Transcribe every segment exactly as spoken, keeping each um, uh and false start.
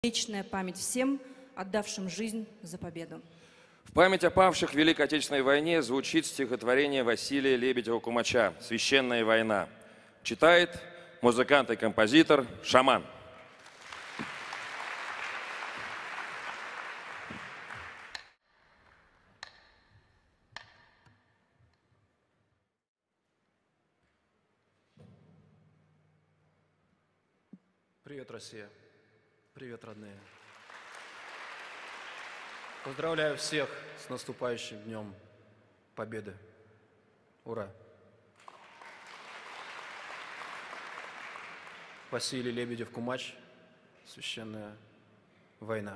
Вечная память всем, отдавшим жизнь за победу. В память о павших в Великой Отечественной войне звучит стихотворение Василия Лебедева-Кумача «Священная война». Читает музыкант и композитор Шаман. Привет, Россия! Привет, родные! Поздравляю всех с наступающим Днем Победы! Ура! Василий Лебедев-Кумач, «Священная война».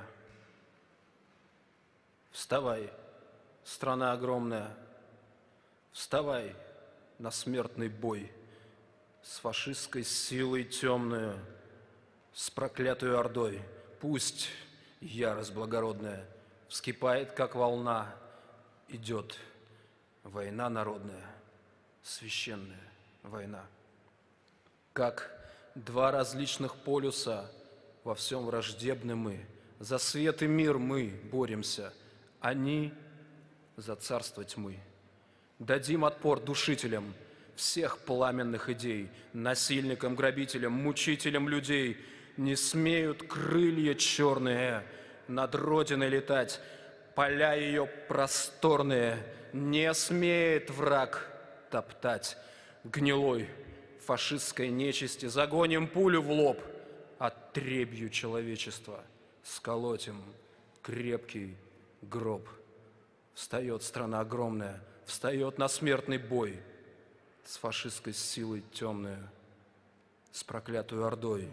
Вставай, страна огромная, вставай на смертный бой с фашистской силой темную, с проклятую ордой. Пусть ярость благородная вскипает, как волна, идет война народная, священная война. Как два различных полюса во всем враждебны мы, за свет и мир мы боремся, они за царство тьмы. Дадим отпор душителям всех пламенных идей, насильникам, грабителям, мучителям людей. Не смеют крылья черные над Родиной летать, поля ее просторные не смеет враг топтать. Гнилой фашистской нечисти загоним пулю в лоб, отребью человечества сколотим крепкий гроб. Встает страна огромная, встает на смертный бой с фашистской силой темной, с проклятую ордой.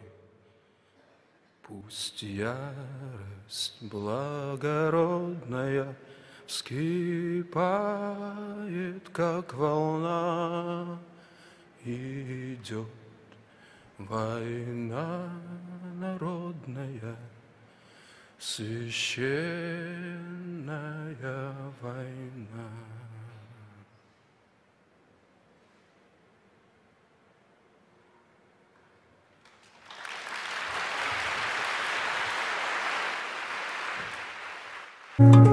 Пусть ярость благородная вскипает, как волна, идет война народная, священная война. Thank you.